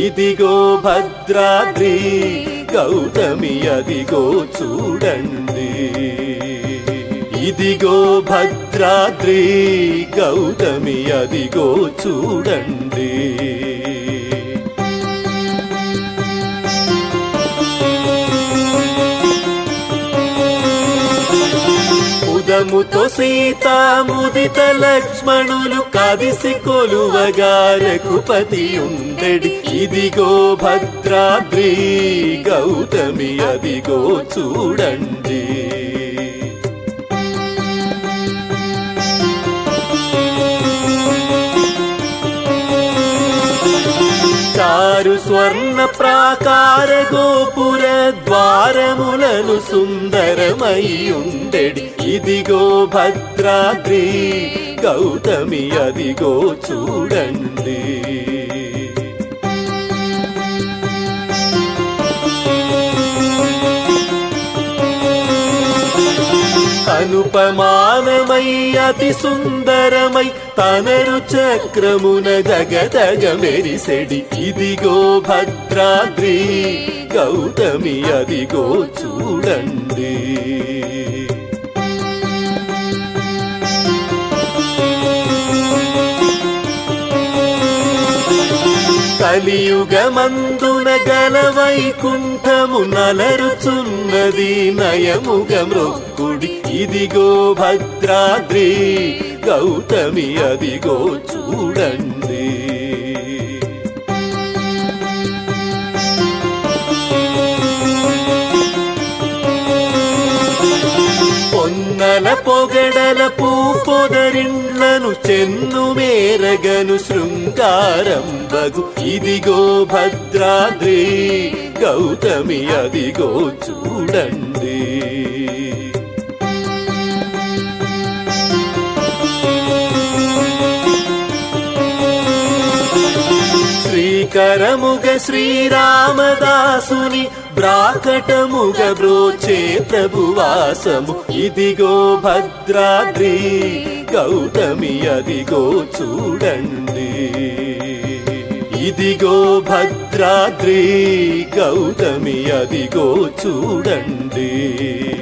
ఇదిగో భద్రాద్రి గౌతమి అదిగో చూడండి ఇదిగో భద్రాద్రి గౌతమి అదిగో చూడండి ముదముతో సీతా ముదిత లక్ష్మణులు కదిసి కొలువగా రఘుపతి ఉండెడి ఇదిగో భద్రాద్రి గౌతమి అదిగో చూడండి చారు స్వర్ణ ప్రాకార గోపుర ద్వారములను సుందరమై ఉండెడి ఇదిగో భద్రాద్రి గౌతమి అదిగో చూడండి అనుపమానమై అతి సుందరమై తనరు చక్రమున జగదగ మెరిసెడి ఇదిగో భద్రాద్రి గౌతమి అదిగో చూడండి కలియుగమందున గల వైకుంఠము నలరుచున్నది నయముగ మృక్కుడి ఇదిగో భద్రాద్రి గౌతమి అదిగో చూడండి పొన్నల పొగడల పూపొదరిండ్లను చెన్ను మేరగను శృంగారం బగు ఇదిగో భద్రాద్రి గౌతమి అదిగో చూడండి శ్రీకరముగ శ్రీరామదాసుని బ్రాకటముగ బ్రోచే ప్రభువాసము ఇదిగో భద్రాద్రి గౌతమి అదిగో చూడండి ఇదిగో భద్రాద్రి గౌతమి అదిగో చూడండి